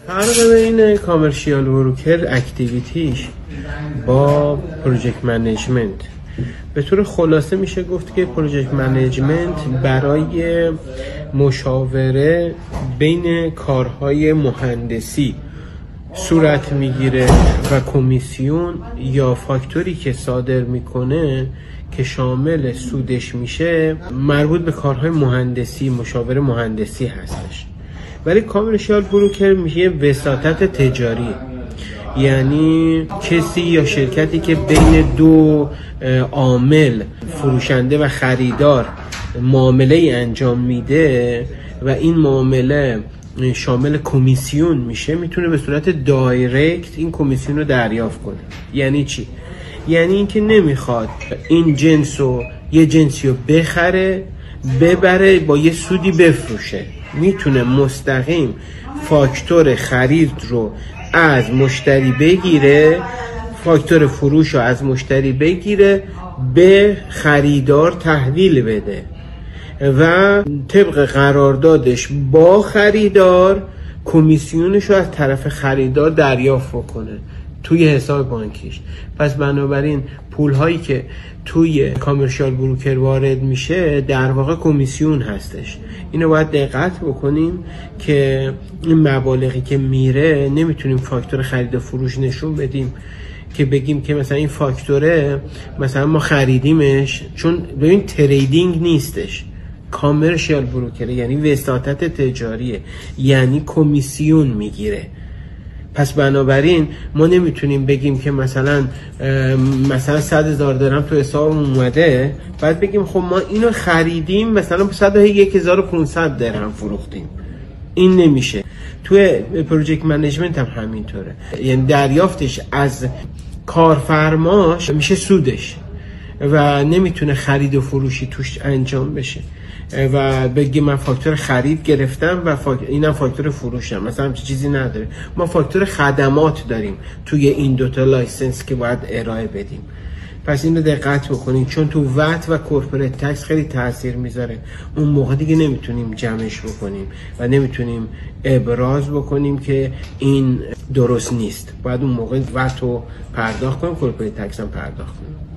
فرق بین کامرشیال بروکر اکتیویتیش با پروژکت منیجمنت به طور خلاصه میشه گفت که پروژکت منیجمنت برای مشاوره بین کارهای مهندسی صورت میگیره و کمیسیون یا فاکتوری که صادر میکنه که شامل سودش میشه مربوط به کارهای مهندسی، مشاوره مهندسی هستش. ولی کامرشیال بروکر میشه وساطت تجاری، یعنی کسی یا شرکتی که بین دو عامل فروشنده و خریدار معامله انجام میده و این معامله شامل کمیسیون میشه، میتونه به صورت دایرکت این کمیسیون رو دریافت کنه. یعنی چی؟ یعنی اینکه نمیخواد این یه جنسی رو ببره با یه سودی بفروشه، میتونه مستقیم فاکتور خرید رو از مشتری بگیره، فاکتور فروش رو از مشتری بگیره، به خریدار تحویل بده و طبق قراردادش با خریدار کمیسیونش رو از طرف خریدار دریافت بکنه توی حساب بانکیش. پس بنابراین پول هایی که توی کامرشیال بروکر وارد میشه در واقع کمیسیون هستش. اینو باید دقت بکنیم که این مبالغی که میره نمیتونیم فاکتور خرید و فروش نشون بدیم که بگیم که مثلا این فاکتوره مثلا ما خریدیمش، چون ببین تریدینگ نیستش، کامرشیال بروکر یعنی وساطت تجاریه، یعنی کمیسیون میگیره. پس بنابراین ما نمیتونیم بگیم که مثلا 100,000 درهم تو حساب اومده بعد بگیم خب ما اینو خریدیم مثلا 101,500 درهم فروختیم. این نمیشه. توی پروژکت منیجمنت هم همینطوره، یعنی دریافتش از کارفرماش میشه سودش و نمیتونه خرید و فروشی توش انجام بشه و بگی من فاکتور خرید گرفتم و اینم فاکتور فروشم، مثلا همچین چیزی نداره. ما فاکتور خدمات داریم توی این دوتا لایسنس که باید ارائه بدیم. پس اینو دقت بکنید، چون تو وات و کورپوریت تکس خیلی تاثیر میذاره. اون موقع دیگه نمیتونیم جمعش بکنیم و نمیتونیم ابراز بکنیم که این درست نیست. باید اون موقع وات رو پرداخت کنیم، کورپوریت تکس هم پرداخت کنیم.